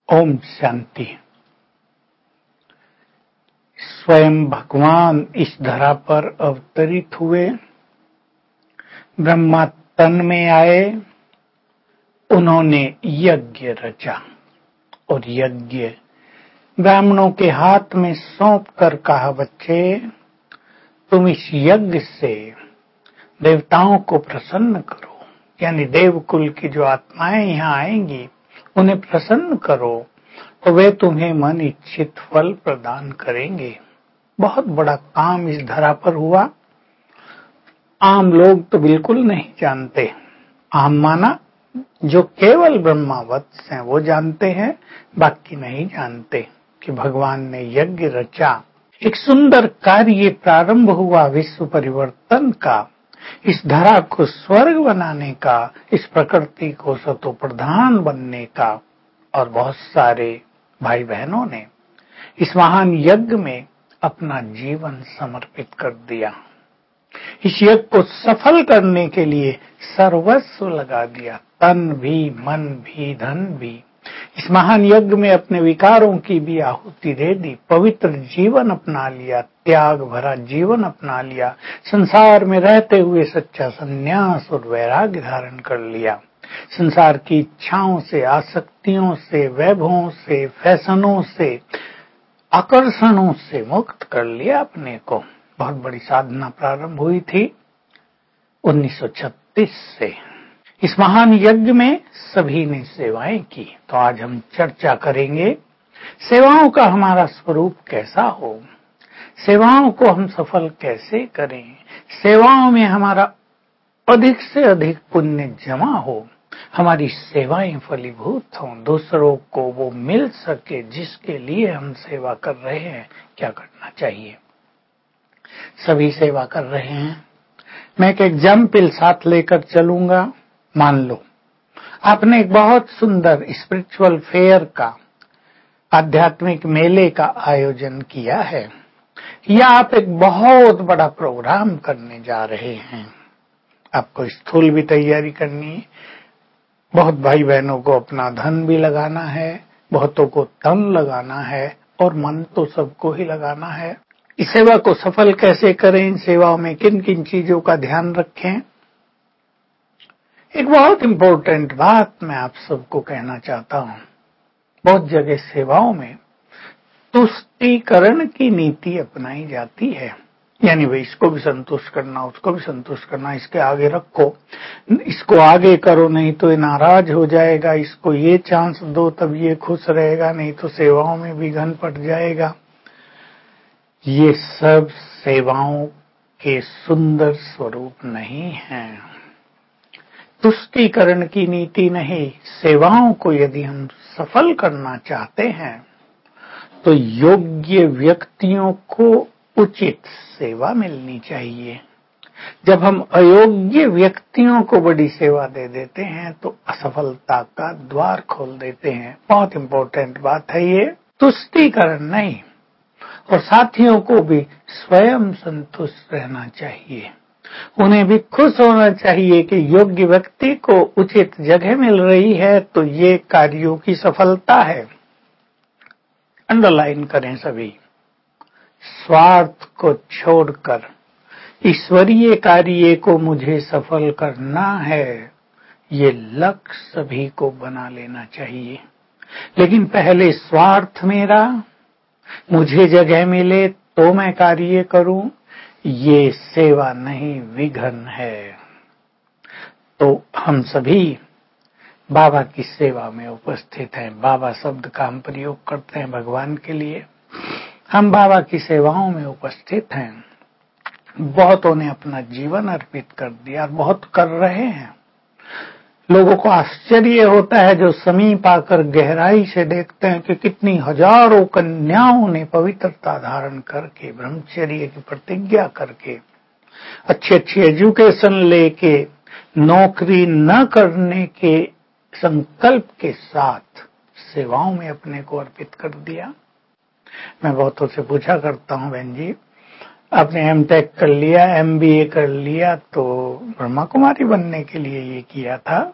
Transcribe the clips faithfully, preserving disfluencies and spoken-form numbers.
ओम शांति। स्वयं भगवान इस धरा पर अवतरित हुए, ब्रह्मा तन में आए, उन्होंने यज्ञ रचा और यज्ञ ब्राह्मणों के हाथ में सौंप कर कहा, बच्चे तुम इस यज्ञ से देवताओं को प्रसन्न करो, यानी देवकुल की जो आत्माएं यहाँ आएंगी उन्हें प्रसन्न करो तो वे तुम्हें मन इच्छित फल प्रदान करेंगे। बहुत बड़ा काम इस धरा पर हुआ। आम लोग तो बिल्कुल नहीं जानते। आम माना जो केवल ब्रह्मावत्स हैं वो जानते हैं, बाकी नहीं जानते कि भगवान ने यज्ञ रचा। एक सुंदर कार्य प्रारंभ हुआ विश्व परिवर्तन का, इस धरा को स्वर्ग बनाने का, इस प्रकृति को सतो प्रधान बनने का। और बहुत सारे भाई बहनों ने इस महान यज्ञ में अपना जीवन समर्पित कर दिया। इस यज्ञ को सफल करने के लिए सर्वस्व लगा दिया, तन भी, मन भी, धन भी। इस महान यज्ञ में अपने विकारों की भी आहुति दे दी, पवित्र जीवन अपना लिया, त्याग भरा जीवन अपना लिया, संसार में रहते हुए सच्चा संन्यास और वैराग्य धारण कर लिया। संसार की इच्छाओं से, आसक्तियों से, वैभवों से, फैशनों से, आकर्षणों से मुक्त कर लिया अपने को। बहुत बड़ी साधना प्रारंभ हुई थी उन्नीस सौ छत्तीस से। इस महान यज्ञ में सभी ने सेवाएं की। तो आज हम चर्चा करेंगे सेवाओं का हमारा स्वरूप कैसा हो, सेवाओं को हम सफल कैसे करें, सेवाओं में हमारा अधिक से अधिक पुण्य जमा हो, हमारी सेवाएं फलीभूत हों, दूसरों को वो मिल सके जिसके लिए हम सेवा कर रहे हैं। क्या करना चाहिए? सभी सेवा कर रहे हैं। मैं एक एग्जाम्पल साथ लेकर चलूंगा। मान लो आपने एक बहुत सुंदर स्पिरिचुअल फेयर का, आध्यात्मिक मेले का आयोजन किया है, या आप एक बहुत बड़ा प्रोग्राम करने जा रहे हैं। आपको स्थूल भी तैयारी करनी है, बहुत भाई बहनों को अपना धन भी लगाना है, बहुतों को तन लगाना है और मन तो सबको ही लगाना है। इस सेवा को सफल कैसे करें, इन सेवाओं में किन किन चीजों का ध्यान रखें। एक बहुत इम्पोर्टेंट बात मैं आप सबको कहना चाहता हूं। बहुत जगह सेवाओं में तुष्टीकरण की नीति अपनाई जाती है, यानी भाई इसको भी संतुष्ट करना, उसको भी संतुष्ट करना, इसके आगे रखो, इसको आगे करो नहीं तो ये नाराज हो जाएगा, इसको ये चांस दो तब ये खुश रहेगा, नहीं तो सेवाओं में विघन पड़ जाएगा। ये सब सेवाओं के सुंदर स्वरूप नहीं हैं। तुष्टीकरण की नीति नहीं। सेवाओं को यदि हम सफल करना चाहते हैं तो योग्य व्यक्तियों को उचित सेवा मिलनी चाहिए। जब हम अयोग्य व्यक्तियों को बड़ी सेवा दे देते हैं तो असफलता का द्वार खोल देते हैं। बहुत इंपॉर्टेंट बात है ये। तुष्टीकरण नहीं, और साथियों को भी स्वयं संतुष्ट रहना चाहिए। उन्हें भी खुश होना चाहिए कि योग्य व्यक्ति को उचित जगह मिल रही है, तो ये कार्यों की सफलता है। अंडरलाइन करें सभी। स्वार्थ को छोड़कर ईश्वरीय कार्य को मुझे सफल करना है, ये लक्ष्य सभी को बना लेना चाहिए। लेकिन पहले स्वार्थ मेरा, मुझे जगह मिले तो मैं कार्य करूं, ये सेवा नहीं, विघन है। तो हम सभी बाबा की सेवा में उपस्थित हैं। बाबा शब्द का हम प्रयोग करते हैं भगवान के लिए। हम बाबा की सेवाओं में उपस्थित हैं। बहुतों ने अपना जीवन अर्पित कर दिया, बहुत कर रहे हैं। लोगों को आश्चर्य होता है जो समीप आकर गहराई से देखते हैं कि कितनी हजारों कन्याओं ने पवित्रता धारण करके, ब्रह्मचर्य की प्रतिज्ञा करके, अच्छी अच्छी एजुकेशन लेके, नौकरी न करने के संकल्प के साथ सेवाओं में अपने को अर्पित कर दिया। मैं बहुतों से पूछा करता हूं, बहन जी आपने एम टेक कर लिया, एम बी ए कर लिया, तो ब्रह्मा कुमारी बनने के लिए ये किया था?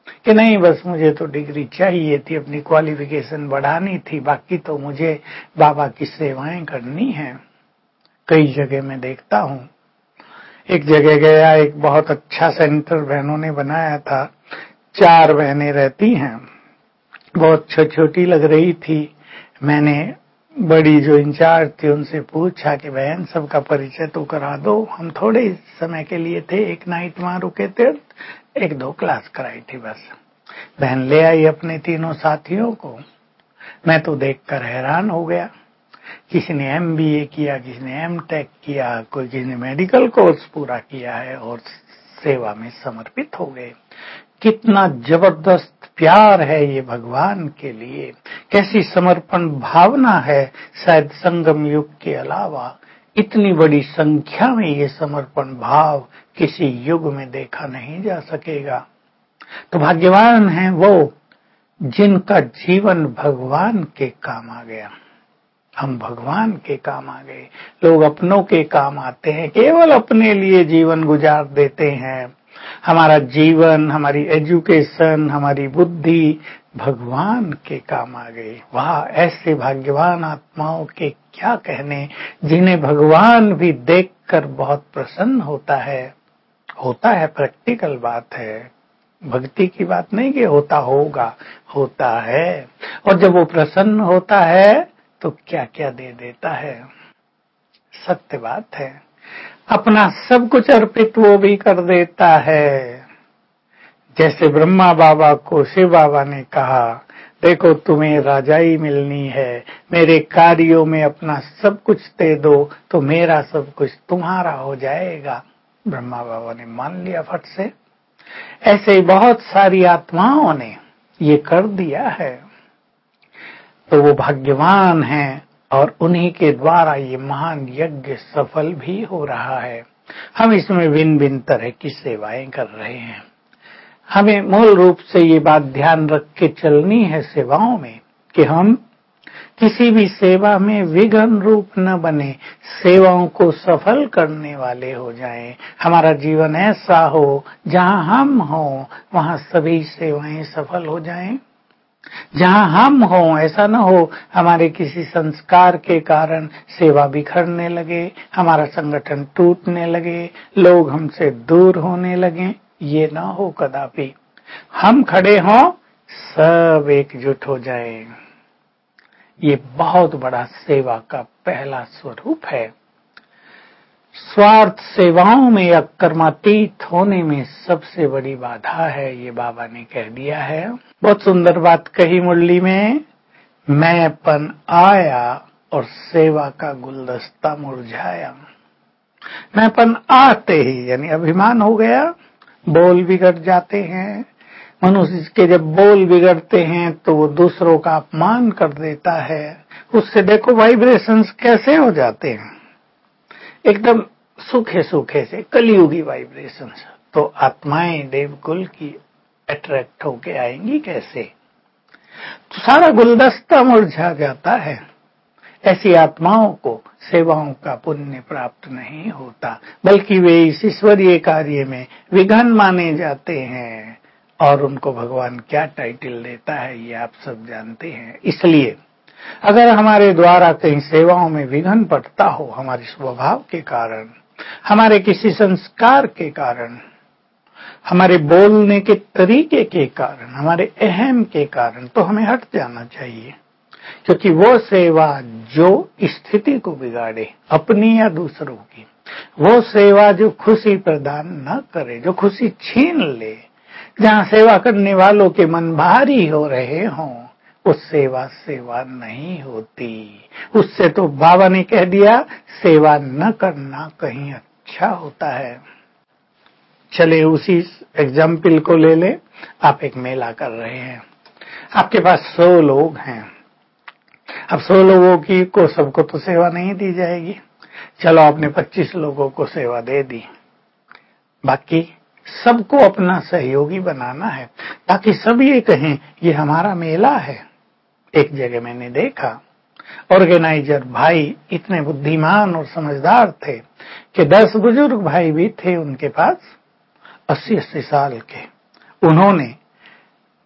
कि नहीं बस मुझे तो डिग्री चाहिए थी, अपनी क्वालिफिकेशन बढ़ानी थी, बाकी तो मुझे बाबा की सेवाएं करनी हैं। कई जगह मैं देखता हूँ, एक जगह गया, एक बहुत अच्छा सेंटर बहनों ने बनाया था, चार बहनें रहती हैं, बहुत छोटी लग रही थी। मैंने बड़ी जो इंचार्ज थी उनसे पूछा कि बहन सबका परिचय तो करा दो, हम थोड़े समय के लिए थे, एक नाइट वहां रुके थे, एक दो क्लास कराई थी बस। बहन ले आई अपने तीनों साथियों को। मैं तो देखकर हैरान हो गया। किसी ने एम बी ए किया, किसी ने एम टेक किया, कोई किसी ने मेडिकल कोर्स पूरा किया है और सेवा में समर्पित हो गए। कितना जबरदस्त प्यार है ये भगवान के लिए, कैसी समर्पण भावना है। शायद संगम युग के अलावा इतनी बड़ी संख्या में ये समर्पण भाव किसी युग में देखा नहीं जा सकेगा। तो भाग्यवान हैं वो जिनका जीवन भगवान के काम आ गया। हम भगवान के काम आ गए। लोग अपनों के काम आते हैं, केवल अपने लिए जीवन गुजार देते हैं। हमारा जीवन, हमारी एजुकेशन, हमारी बुद्धि भगवान के काम आ गई। वाह, ऐसे भाग्यवान आत्माओं के क्या कहने, जिन्हें भगवान भी देखकर बहुत प्रसन्न होता है। होता है, प्रैक्टिकल बात है, भक्ति की बात नहीं कि होता होगा, होता है। और जब वो प्रसन्न होता है तो क्या क्या दे देता है। सत्य बात है, अपना सब कुछ अर्पित वो भी कर देता है। जैसे ब्रह्मा बाबा को शिव बाबा ने कहा, देखो तुम्हें राजाई मिलनी है, मेरे कार्यों में अपना सब कुछ दे दो तो मेरा सब कुछ तुम्हारा हो जाएगा। ब्रह्मा बाबा ने मान लिया फट से। ऐसे ही बहुत सारी आत्माओं ने ये कर दिया है, तो वो भाग्यवान हैं और उन्हीं के द्वारा ये महान यज्ञ सफल भी हो रहा है। हम इसमें भिन्न भिन्न तरह की सेवाएं कर रहे हैं। हमें मूल रूप से ये बात ध्यान रख के चलनी है सेवाओं में कि हम किसी भी सेवा में विघ्न रूप न बने, सेवाओं को सफल करने वाले हो जाएं। हमारा जीवन ऐसा हो जहां हम हों वहां सभी सेवाएं सफल हो जाएं। जहां हम हों, ऐसा न हो हमारे किसी संस्कार के कारण सेवा बिखरने लगे, हमारा संगठन टूटने लगे, लोग हमसे दूर होने लगे। ये ना हो कदापि। हम खड़े हों, सब एकजुट हो जाएं। ये बहुत बड़ा सेवा का पहला स्वरूप है। स्वार्थ सेवाओं में या कर्मातीत होने में सबसे बड़ी बाधा है, ये बाबा ने कह दिया है। बहुत सुंदर बात कही मुरली में, मैंपन आया और सेवा का गुलदस्ता मुरझाया। मैंपन आते ही यानी अभिमान हो गया, बोल बिगड़ जाते हैं। मनुष्य के जब बोल बिगड़ते हैं तो वो दूसरों का अपमान कर देता है। उससे देखो वाइब्रेशंस कैसे हो जाते हैं, एकदम सूखे सूखे से कलियुगी वाइब्रेशंस। तो आत्माएं देवकुल की अट्रैक्ट होके आएंगी कैसे? तो सारा गुलदस्ता मुरझा जाता है। ऐसी आत्माओं को सेवाओं का पुण्य प्राप्त नहीं होता, बल्कि वे इस ईश्वरीय कार्य में विघ्न माने जाते हैं। और उनको भगवान क्या टाइटल देता है ये आप सब जानते हैं। इसलिए अगर हमारे द्वारा कहीं सेवाओं में विघ्न पड़ता हो, हमारे स्वभाव के कारण, हमारे किसी संस्कार के कारण, हमारे बोलने के तरीके के कारण, हमारे अहम के कारण, तो हमें हट जाना चाहिए। क्योंकि वो सेवा जो स्थिति को बिगाड़े, अपनी या दूसरों की, वो सेवा जो खुशी प्रदान न करे, जो खुशी छीन ले, जहाँ सेवा करने वालों के मन भारी हो रहे हों, उस सेवा सेवा नहीं होती। उससे तो बाबा ने कह दिया सेवा न करना कहीं अच्छा होता है। चले उसी एग्जाम्पल को ले ले। आप एक मेला कर रहे हैं, आपके पास सौ लोग हैं। अब सौ लोगों की को सबको तो सेवा नहीं दी जाएगी। चलो आपने पच्चीस लोगों को सेवा दे दी, बाकी सबको अपना सहयोगी बनाना है ताकि सब ये कहें ये हमारा मेला है। एक जगह मैंने देखा ऑर्गेनाइजर भाई इतने बुद्धिमान और समझदार थे कि दस बुजुर्ग भाई भी थे उनके पास, अस्सी अस्सी साल के। उन्होंने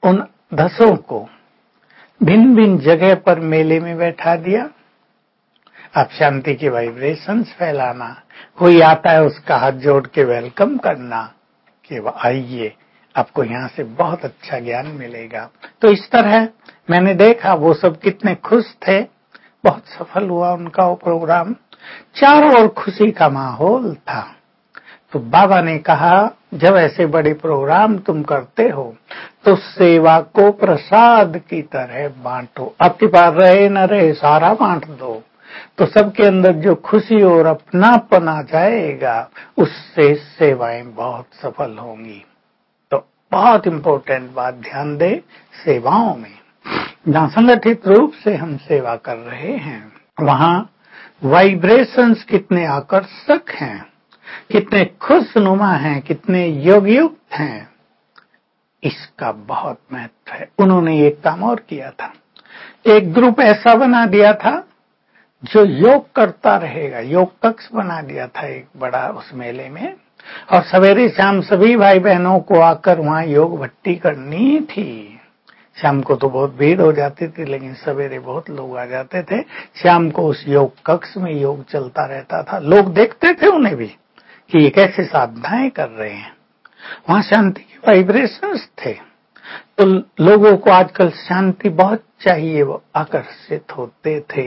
उन दसों को भिन्न भिन्न जगह पर मेले में बैठा दिया। आप शांति की वाइब्रेशंस फैलाना, कोई आता है उसका हाथ जोड़ के वेलकम करना कि आइए, आपको यहाँ से बहुत अच्छा ज्ञान मिलेगा। तो इस तरह मैंने देखा वो सब कितने खुश थे, बहुत सफल हुआ उनका वो प्रोग्राम, चारों ओर खुशी का माहौल था। तो बाबा ने कहा जब ऐसे बड़े प्रोग्राम तुम करते हो तो सेवा को प्रसाद की तरह बांटो, आपके पास रहे न रहे सारा बांट दो, तो सबके अंदर जो खुशी और अपनापन आ जाएगा उससे सेवाएं बहुत सफल होंगी। तो बहुत इंपॉर्टेंट बात ध्यान दे, सेवाओं में जहां संगठित रूप से हम सेवा कर रहे हैं वहां वाइब्रेशंस कितने आकर्षक हैं, कितने खुशनुमा हैं, कितने योगयुक्त हैं, इसका बहुत महत्व है। उन्होंने एक काम और किया था, एक ग्रुप ऐसा बना दिया था जो योग करता रहेगा, योग कक्ष बना दिया था एक बड़ा उस मेले में, और सवेरे शाम सभी भाई बहनों को आकर वहां योग भट्टी करनी थी। शाम को तो बहुत भीड़ हो जाती थी, लेकिन सवेरे बहुत लोग आ जाते थे। शाम को उस योग कक्ष में योग चलता रहता था, लोग देखते थे उन्हें भी कि ये कैसे साधनाएं कर रहे हैं। वहां शांति के वाइब्रेशंस थे, तो लोगों को आजकल शांति बहुत चाहिए, वो आकर्षित होते थे।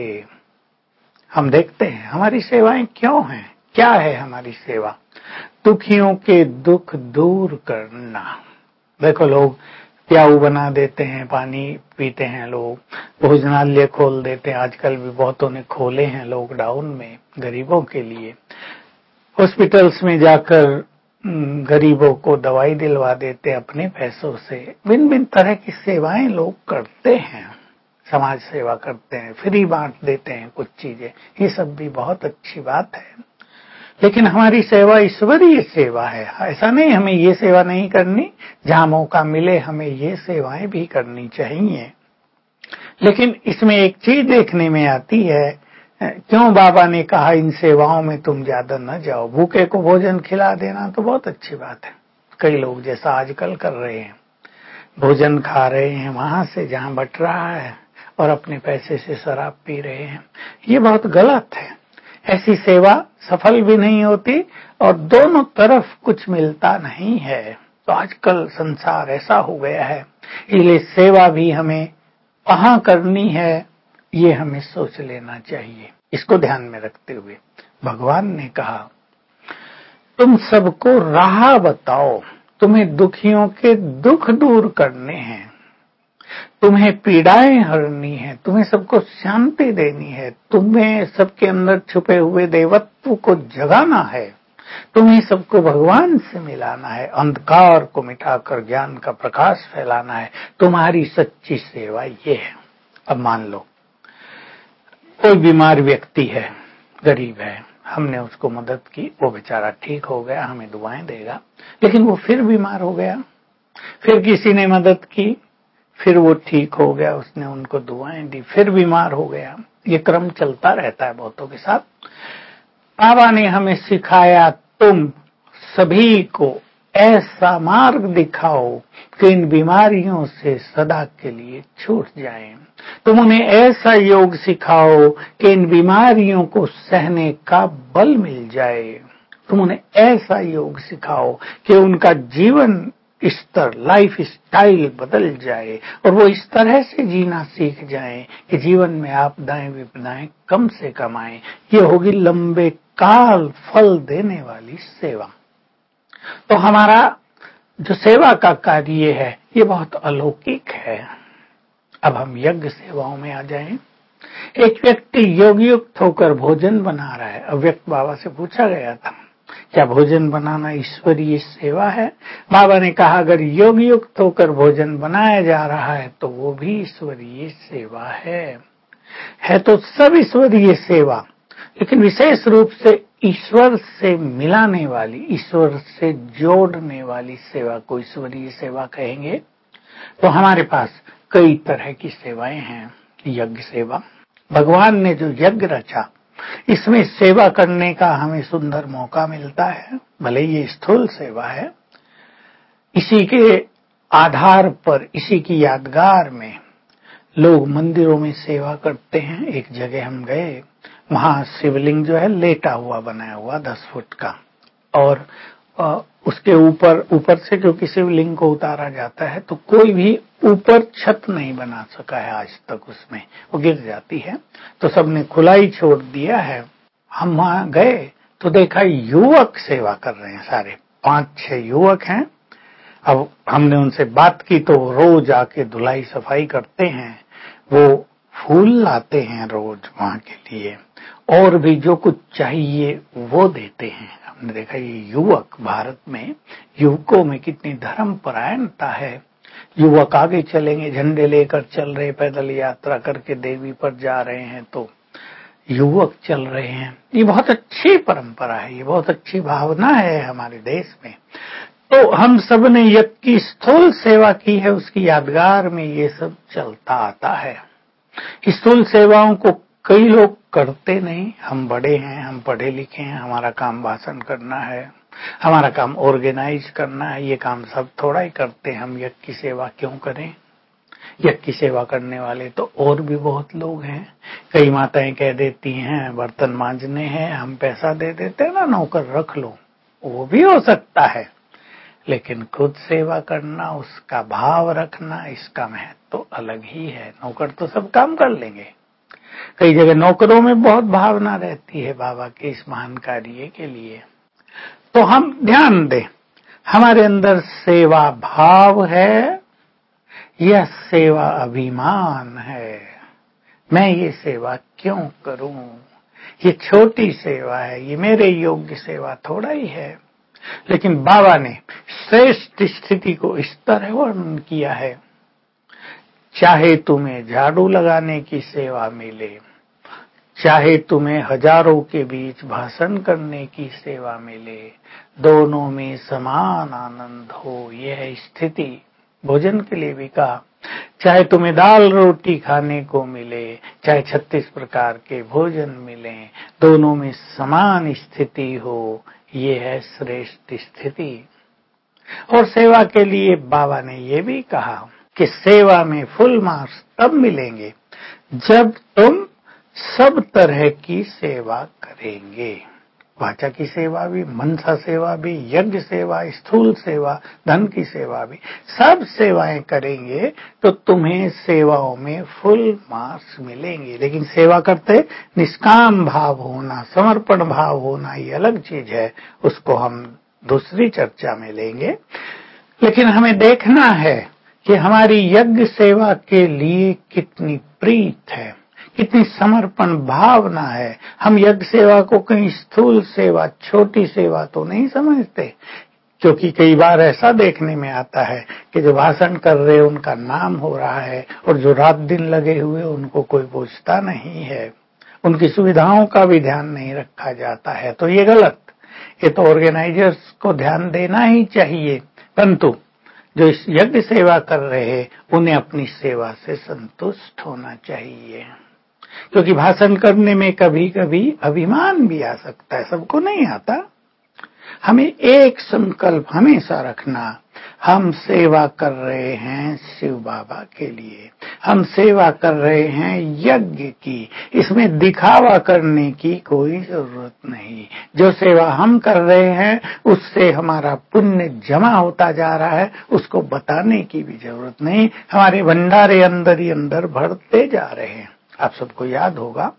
हम देखते हैं हमारी सेवाएं क्यों हैं, क्या है हमारी सेवा? दुखियों के दुख दूर करना। देखो लोग प्याऊ बना देते हैं, पानी पीते हैं, लोग भोजनालय खोल देते हैं, आजकल भी बहुतों ने खोले हैं लॉकडाउन में गरीबों के लिए। हॉस्पिटल्स में जाकर गरीबों को दवाई दिलवा देते अपने पैसों से। भिन्न भिन्न तरह की सेवाएं लोग करते हैं, समाज सेवा करते हैं, फ्री बांट देते हैं कुछ चीजें, ये सब भी बहुत अच्छी बात है। लेकिन हमारी सेवा ईश्वरीय सेवा है, ऐसा नहीं हमें ये सेवा नहीं करनी, जहां मौका मिले हमें ये सेवाएं भी करनी चाहिए। लेकिन इसमें एक चीज देखने में आती है, क्यों बाबा ने कहा इन सेवाओं में तुम ज्यादा न जाओ, भूखे को भोजन खिला देना तो बहुत अच्छी बात है। कई लोग जैसा आजकल कर रहे हैं, भोजन खा रहे हैं वहां से जहां बट रहा है और अपने पैसे से शराब पी रहे हैं, ये बहुत गलत है। ऐसी सेवा सफल भी नहीं होती और दोनों तरफ कुछ मिलता नहीं है। तो आजकल संसार ऐसा हो गया है, इसलिए सेवा भी हमें कहाँ करनी है ये हमें सोच लेना चाहिए। इसको ध्यान में रखते हुए भगवान ने कहा तुम सबको राह बताओ, तुम्हें दुखियों के दुख दूर करने हैं, तुम्हें पीड़ाएं हरनी है, तुम्हें सबको शांति देनी है, तुम्हें सबके अंदर छुपे हुए देवत्व को जगाना है, तुम्हें सबको भगवान से मिलाना है, अंधकार को मिटाकर ज्ञान का प्रकाश फैलाना है। तुम्हारी सच्ची सेवा ये है। अब मान लो कोई बीमार व्यक्ति है, गरीब है, हमने उसको मदद की, वो बेचारा ठीक हो गया, हमें दुआएं देगा, लेकिन वो फिर बीमार हो गया, फिर किसी ने मदद की, फिर वो ठीक हो गया, उसने उनको दुआएं दी, फिर बीमार हो गया। ये क्रम चलता रहता है बहुतों के साथ। बाबा ने हमें सिखाया तुम सभी को ऐसा मार्ग दिखाओ कि इन बीमारियों से सदा के लिए छूट जाएं। तुम उन्हें ऐसा योग सिखाओ कि इन बीमारियों को सहने का बल मिल जाए। तुम उन्हें ऐसा योग सिखाओ कि उनका जीवन स्तर, लाइफ स्टाइल बदल जाए और वो इस तरह से जीना सीख जाएं कि जीवन में आपदाएं विपदाएं कम से कम आए। ये होगी लंबे काल फल देने वाली सेवा। तो हमारा जो सेवा का कार्य है ये बहुत अलौकिक है। अब हम यज्ञ सेवाओं में आ जाएं। एक व्यक्ति योग युक्त होकर भोजन बना रहा है। अव्यक्त बाबा से पूछा गया था क्या भोजन बनाना ईश्वरीय सेवा है? बाबा ने कहा अगर योग युक्त होकर भोजन बनाया जा रहा है तो वो भी ईश्वरीय सेवा है। है तो सब ईश्वरीय सेवा, लेकिन विशेष रूप से ईश्वर से मिलाने वाली, ईश्वर से जोड़ने वाली सेवा को ईश्वरीय सेवा कहेंगे। तो हमारे पास कई तरह की सेवाएं हैं। यज्ञ सेवा, भगवान ने जो यज्ञ रचा इसमें सेवा करने का हमें सुंदर मौका मिलता है। भले ये स्थूल सेवा है, इसी के आधार पर, इसी की यादगार में लोग मंदिरों में सेवा करते हैं। एक जगह हम गए, वहां शिवलिंग जो है लेटा हुआ बनाया हुआ दस फुट का, और उसके ऊपर ऊपर से क्योंकि शिवलिंग को उतारा जाता है तो कोई भी ऊपर छत नहीं बना सका है आज तक, उसमें वो गिर जाती है, तो सबने खुला ही छोड़ दिया है। हम वहां गए तो देखा युवक सेवा कर रहे हैं, सारे पांच छह युवक हैं। अब हमने उनसे बात की तो रोज आके धुलाई सफाई करते हैं, वो फूल लाते हैं रोज वहां के लिए, और भी जो कुछ चाहिए वो देते हैं। हमने देखा ये युवक, भारत में युवकों में कितनी धर्म परायणता है। युवक आगे चलेंगे, झंडे लेकर चल रहे, पैदल यात्रा करके देवी पर जा रहे हैं तो युवक चल रहे हैं। ये बहुत अच्छी परंपरा है, ये बहुत अच्छी भावना है हमारे देश में। तो हम सब ने यज्ञ की स्थूल सेवा की है, उसकी यादगार में ये सब चलता आता है। स्थूल सेवाओं को कई लोग करते नहीं। हम बड़े हैं, हम पढ़े लिखे हैं, हमारा काम भाषण करना है, हमारा काम ऑर्गेनाइज करना है, ये काम सब थोड़ा ही करते हैं। हम यज्ञ की सेवा क्यों करें? यज्ञ की सेवा करने वाले तो और भी बहुत लोग हैं। कई माताएं कह देती हैं बर्तन मांजने हैं, हम पैसा दे देते हैं ना, नौकर रख लो, वो भी हो सकता है, लेकिन खुद सेवा करना, उसका भाव रखना, इसका महत्व तो अलग ही है। नौकर तो सब काम कर लेंगे, कई जगह नौकरों में बहुत भावना रहती है बाबा के इस महान कार्य के लिए। तो हम ध्यान दें, हमारे अंदर सेवा भाव है या सेवा अभिमान है? मैं ये सेवा क्यों करूं? ये छोटी सेवा है, ये मेरे योग्य सेवा थोड़ा ही है। लेकिन बाबा ने श्रेष्ठ स्थिति को इस तरह वर्णन किया है, चाहे तुम्हें झाड़ू लगाने की सेवा मिले, चाहे तुम्हें हजारों के बीच भाषण करने की सेवा मिले, दोनों में समान आनंद हो, यह है स्थिति। भोजन के लिए भी कहा, चाहे तुम्हें दाल रोटी खाने को मिले, चाहे छत्तीस प्रकार के भोजन मिले, दोनों में समान स्थिति हो, ये है श्रेष्ठ स्थिति। और सेवा के लिए बाबा ने ये भी कहा कि सेवा में फुल मार्क्स तब मिलेंगे जब तुम सब तरह की सेवा करेंगे। वाचा की सेवा भी, मनसा सेवा भी, यज्ञ सेवा, स्थूल सेवा, धन की सेवा भी, सब सेवाएं करेंगे तो तुम्हें सेवाओं में फुल मार्क्स मिलेंगे। लेकिन सेवा करते निष्काम भाव होना, समर्पण भाव होना, ये अलग चीज है, उसको हम दूसरी चर्चा में लेंगे। लेकिन हमें देखना है कि हमारी यज्ञ सेवा के लिए कितनी प्रीत है, कितनी समर्पण भावना है। हम यज्ञ सेवा को कहीं स्थूल सेवा, छोटी सेवा तो नहीं समझते, क्योंकि कई बार ऐसा देखने में आता है कि जो भाषण कर रहे उनका नाम हो रहा है और जो रात दिन लगे हुए उनको कोई पूछता नहीं है, उनकी सुविधाओं का भी ध्यान नहीं रखा जाता है। तो ये गलत, ये तो ऑर्गेनाइजर्स को ध्यान देना ही चाहिए। परंतु जो इस यज्ञ सेवा कर रहे हैं उन्हें अपनी सेवा से संतुष्ट होना चाहिए, क्योंकि भाषण करने में कभी कभी अभिमान भी आ सकता है, सबको नहीं आता। हमें एक संकल्प हमेशा रखना, हम सेवा कर रहे हैं शिव बाबा के लिए, हम सेवा कर रहे हैं यज्ञ की, इसमें दिखावा करने की कोई जरूरत नहीं। जो सेवा हम कर रहे हैं उससे हमारा पुण्य जमा होता जा रहा है, उसको बताने की भी जरूरत नहीं, हमारे भंडारे अंदर ही अंदर भरते जा रहे हैं। आप सबको याद होगा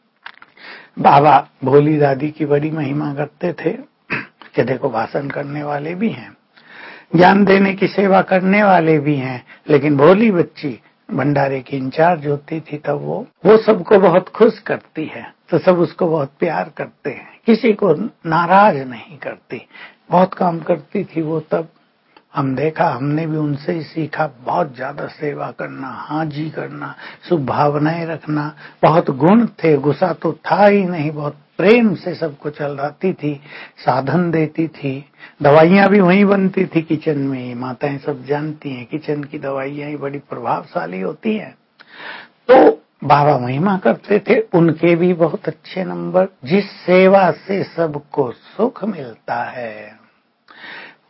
बाबा भोली दादी की बड़ी महिमा करते थे कि देखो भाषण करने वाले भी हैं, ज्ञान देने की सेवा करने वाले भी हैं, लेकिन भोली बच्ची भंडारे की इंचार्ज होती थी तब वो वो सबको बहुत खुश करती है, तो सब उसको बहुत प्यार करते हैं, किसी को नाराज नहीं करती, बहुत काम करती थी वो। तब हम देखा, हमने भी उनसे ही सीखा, बहुत ज्यादा सेवा करना, हाँ जी करना, शुभ भावनाएं रखना, बहुत गुण थे, गुस्सा तो था ही नहीं, बहुत प्रेम से सबको चलाती थी, साधन देती थी। दवाइयां भी वहीं बनती थी किचन में ही, माताएं सब जानती हैं किचन की दवाइयां ही बड़ी प्रभावशाली होती हैं। तो बाबा महिमा करते थे, उनके भी बहुत अच्छे नंबर। जिस सेवा से सबको सुख मिलता है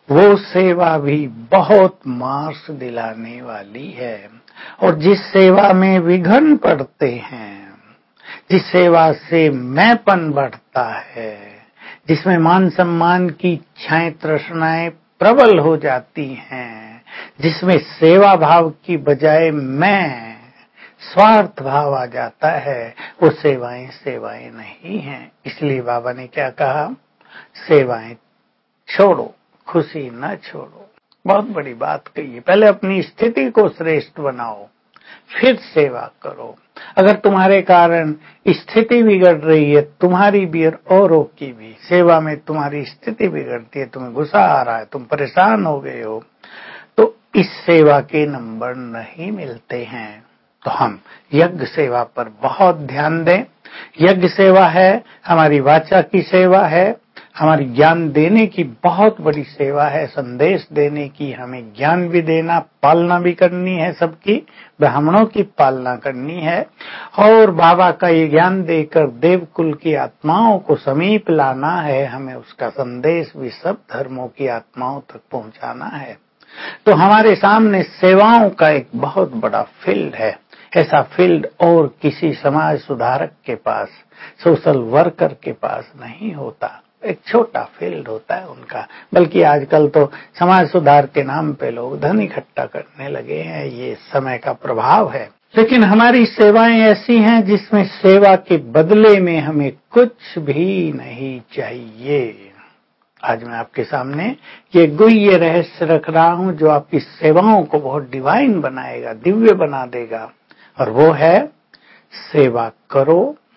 वो सेवा भी बहुत मार्क्स दिलाने वाली है। और जिस सेवा में विघ्न पड़ते हैं, जिस सेवा से मैंपन बढ़ता है, जिसमें मान सम्मान की इच्छाएं तृष्णाएं प्रबल हो जाती हैं, जिसमें सेवा भाव की बजाय मैं स्वार्थ भाव आ जाता है, वो सेवाएं सेवाएं नहीं हैं। इसलिए बाबा ने क्या कहा, सेवाएं छोड़ो, खुशी न छोड़ो। बहुत बड़ी बात कही है। पहले अपनी स्थिति को श्रेष्ठ बनाओ, फिर सेवा करो। अगर तुम्हारे कारण स्थिति बिगड़ रही है, तुम्हारी भी और औरों की भी, सेवा में तुम्हारी स्थिति बिगड़ती है, तुम्हें गुस्सा आ रहा है, तुम परेशान हो गए हो, तो इस सेवा के नंबर नहीं मिलते हैं। तो हम यज्ञ सेवा पर बहुत ध्यान दें। यज्ञ सेवा है, हमारी वाचा की सेवा है, हमारी ज्ञान देने की बहुत बड़ी सेवा है, संदेश देने की, हमें ज्ञान भी देना, पालना भी करनी है, सबकी ब्राह्मणों की पालना करनी है, और बाबा का ये ज्ञान देकर देवकुल की आत्माओं को समीप लाना है। हमें उसका संदेश भी सब धर्मों की आत्माओं तक पहुंचाना है। तो हमारे सामने सेवाओं का एक बहुत बड़ा फील्ड है। ऐसा फील्ड और किसी समाज सुधारक के पास, सोशल वर्कर के पास नहीं होता। एक छोटा फील्ड होता है उनका। बल्कि आजकल तो समाज सुधार के नाम पे लोग धन इकट्ठा करने लगे हैं, ये समय का प्रभाव है। लेकिन हमारी सेवाएं ऐसी हैं जिसमें सेवा के बदले में हमें कुछ भी नहीं चाहिए। आज मैं आपके सामने ये गुह्य रहस्य रख रहा हूं जो आपकी सेवाओं को बहुत डिवाइन बनाएगा, दिव्य बना देगा, और वो है सेवा करो,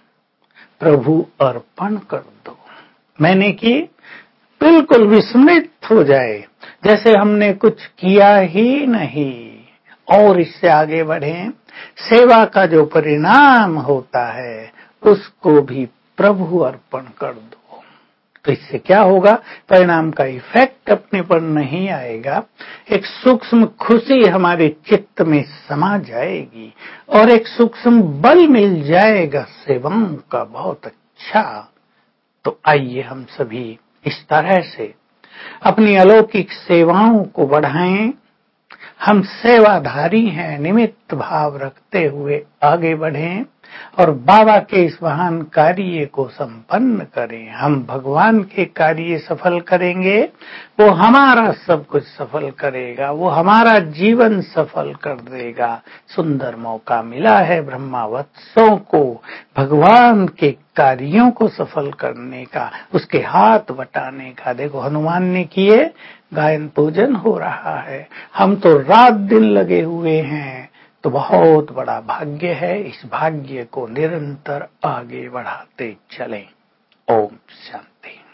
प्रभु अर्पण कर दो। मैंने की बिल्कुल विस्मृत हो जाए, जैसे हमने कुछ किया ही नहीं, और इससे आगे बढ़े। सेवा का जो परिणाम होता है उसको भी प्रभु अर्पण कर दो। तो इससे क्या होगा, परिणाम का इफेक्ट अपने पर नहीं आएगा, एक सूक्ष्म खुशी हमारे चित्त में समा जाएगी और एक सूक्ष्म बल मिल जाएगा सेवाओं का बहुत अच्छा। तो आइए हम सभी इस तरह से अपनी अलौकिक सेवाओं को बढ़ाएं। हम सेवाधारी हैं, निमित्त भाव रखते हुए आगे बढ़ें और बाबा के इस महान कार्य को संपन्न करें। हम भगवान के कार्य सफल करेंगे, वो हमारा सब कुछ सफल करेगा, वो हमारा जीवन सफल कर देगा। सुंदर मौका मिला है ब्रह्मावत्सों को भगवान के कार्यों को सफल करने का, उसके हाथ बटाने का। देखो हनुमान ने किए, गायन पूजन हो रहा है, हम तो रात दिन लगे हुए हैं। तो बहुत बड़ा भाग्य है, इस भाग्य को निरंतर आगे बढ़ाते चलें। ओम शांति।